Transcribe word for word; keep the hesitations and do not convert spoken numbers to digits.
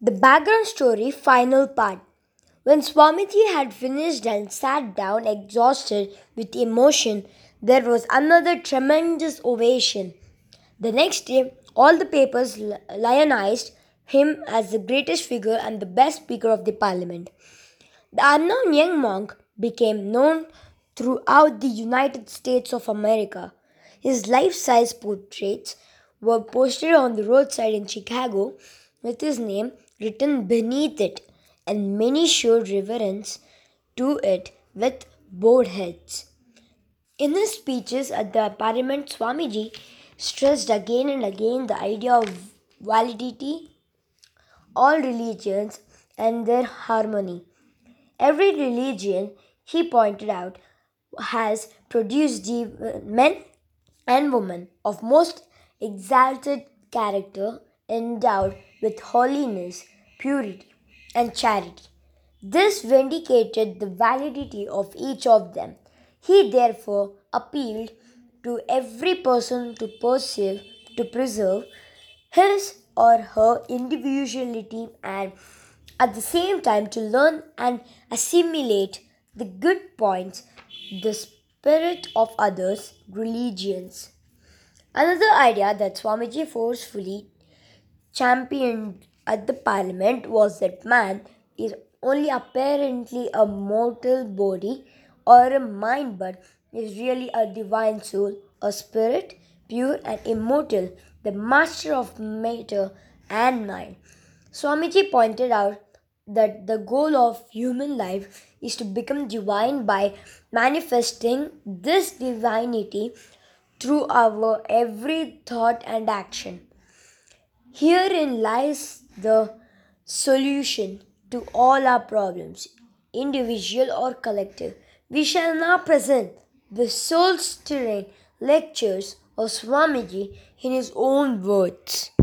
The background story, final part. When Swamiji had finished and sat down exhausted with emotion, there was another tremendous ovation. The next day, all the papers li- lionized him as the greatest figure and the best speaker of the parliament. The unknown young monk became known throughout the United States of America. His life size portraits were posted on the roadside in Chicago with his name written beneath it, and many showed reverence to it with bowed heads. In his speeches at the Parliament, Swamiji stressed again and again the idea of validity, all religions, and their harmony. Every religion, he pointed out, has produced the men and women of most exalted character endowed with holiness, purity, and charity. This vindicated the validity of each of them. He therefore appealed to every person to perceive, to preserve his or her individuality and at the same time to learn and assimilate the good points, the spirit of others' religions. Another idea that Swamiji forcefully championed at the parliament was that man is only apparently a mortal body or a mind but is really a divine soul, a spirit, pure and immortal, the master of matter and mind. Swamiji pointed out that the goal of human life is to become divine by manifesting this divinity through our every thought and action. Herein lies the solution to all our problems, individual or collective. We shall now present the soul stirring lectures of Swamiji in his own words.